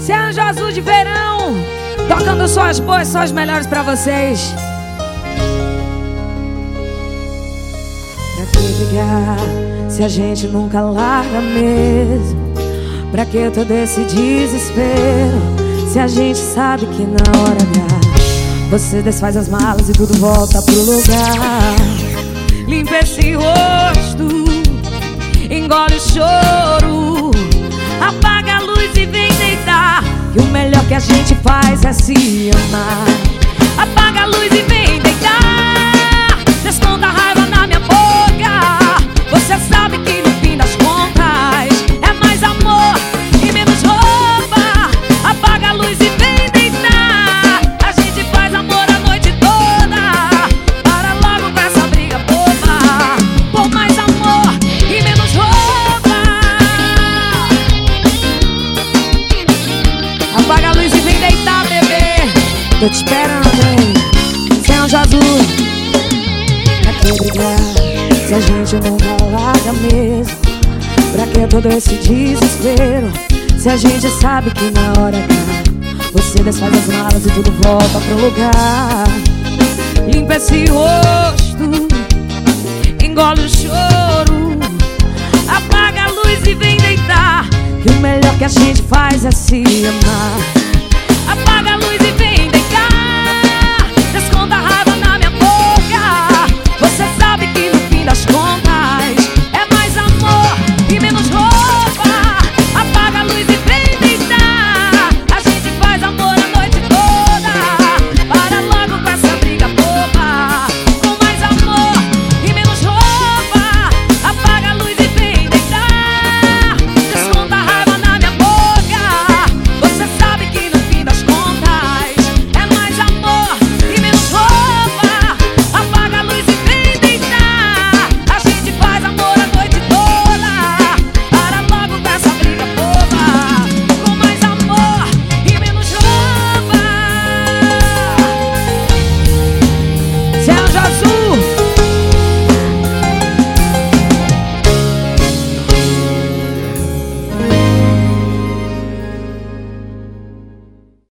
Esse é Anjo Azul de Verão, tocando só as boas, só as melhores pra vocês. Pra que brigar se a gente nunca larga mesmo? Pra que todo esse desespero se a gente sabe que na hora H você desfaz as malas e tudo volta pro lugar? Limpa esse rosto, engole o choro, apaga a luz e vem deitar, que o melhor que a gente faz é se amar. Apaga a luz e vem deitar, desconta a raiva na minha boca. Você sabe que no fim das contas é mais amor e menos roupa. Apaga a luz e vem deitar, a gente faz amor a noite toda. Para logo com essa briga boba, por mais amor e menos roupa. Apaga a luz e vem deitar, bebê. Tô te esperando, hein? Sem Anjo Azul. Pra que brigar se a gente nunca larga mesmo? Pra que todo esse desespero se a gente sabe que na hora H você desfaz as malas e tudo volta pro lugar? Limpa esse rosto, engole o choro, apaga a luz e vem deitar, que o melhor que a gente faz é se amar. Apaga a luz e vem deitar,